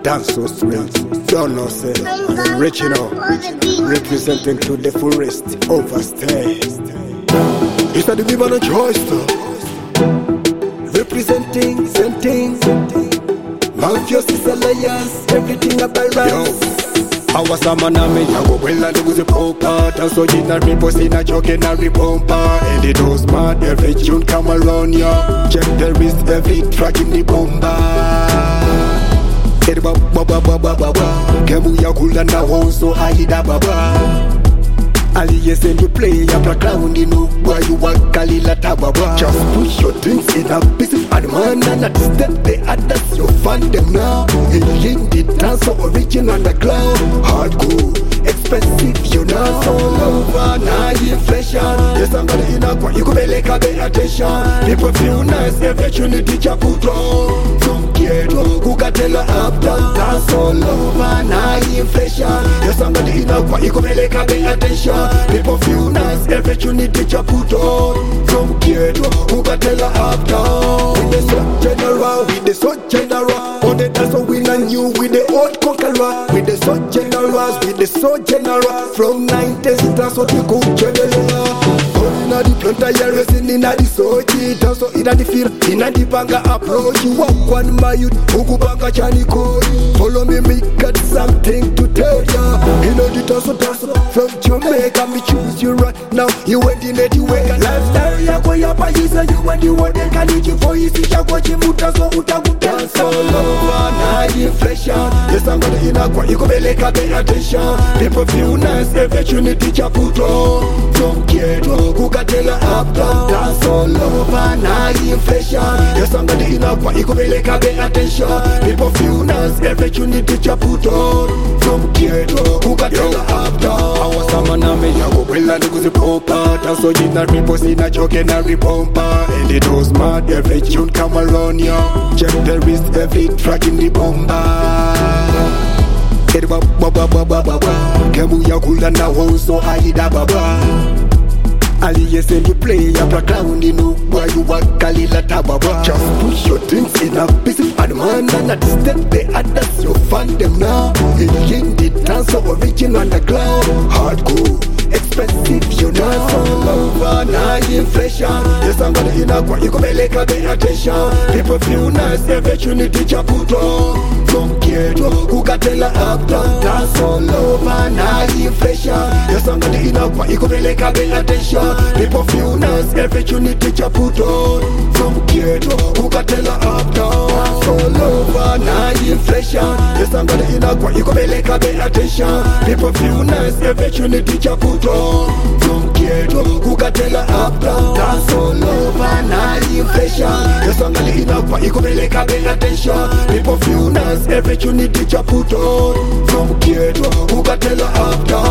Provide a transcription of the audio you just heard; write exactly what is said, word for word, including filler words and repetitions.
Dance so sweet, don't know say. Original, representing to the fullest, overstay. It's not the people no choice though. Representing, sending. Mafiosi layers, everything about us. I was a man and me I go well and it was a poker. So you not repost in a joke and a repomper. And it was mad, every tune come around ya. Check the wrist, every track in the bomber. Ba ba ba ba ba ba ba. Kemu ya kula na honso haida baba. Ali yes and you play ya pra clown you know why you want kalila tababa. Just push your things in a busy and man and at step the others you find them now. In the dance so original underground. Hardcore, expensive you know. All over now inflation. Yes I'm gonna in a kwa you go belek a pay attention. People feel nice eventually teacher put on. Who got tell her up down dance all over now inflation. Yes somebody in a kwa you go make a pay attention. People feel nice every tune need teacher put on. From kid who got tell her up down. With the so general, with the so general. On the dance so we not new with the old conqueror. With the so generals, with the so general. From nineties that's what you go general. Inna the planter, you're resting inna the soji. So inna the field, inna the banga approach. You walk one my youth, Ugu banga chani kori. Follow me, me got something to tell ya. You know the tasso tasso from Jamaica, me choose you right now. You went in it, you wake up. Lifestyle ya kwa ya pa yisa, you and you want it. Can you for you see ya kwa chimuta so utagu dance all over. Now inflation, yes I'm gonna inna kwa you go beleka pay attention. People feel nice, eventually teacher put on. From kid, who got tell her up down dance all over now inflation. Yes somebody in a kwa you go belek a pay attention. People feel nice every tune the teacher put on. From kid who got tell her up down. I was a man and me I go well and it was a proper. That's so you not repost in a joke and a repomper. And it was mad every tune come around ya. Check the wrist every track in the bomber. Ba ba ba ba ba ba ba. Kemu ya kula na honso haida baba. Ali yes and you play ya pra clown you know why you want kalila tababa. Just push your things in a busy and man and at step the others you find them now. In the dance so original underground. Hardcore, expensive you know. All over now inflation. Yes I'm gonna in a kwa you go belek a pay attention. People feel nice eventually teacher put on. From kid who got tell her up down dance all over now inflation. Yes I'm gonna in a kwa you go belek a pay attention. People feel nice every tune the teacher put on. From kid who got tell her up down dance all over now inflation. Yes I'm gonna in a kwa you go belek a pay attention. People feel nice every tune the teacher put on. From kid who got tell her up down dance all over now inflation. Yes I'm gonna in a kwa you go belek a pay attention. People feel nice every tune the teacher put on. From kid who got tell her up down.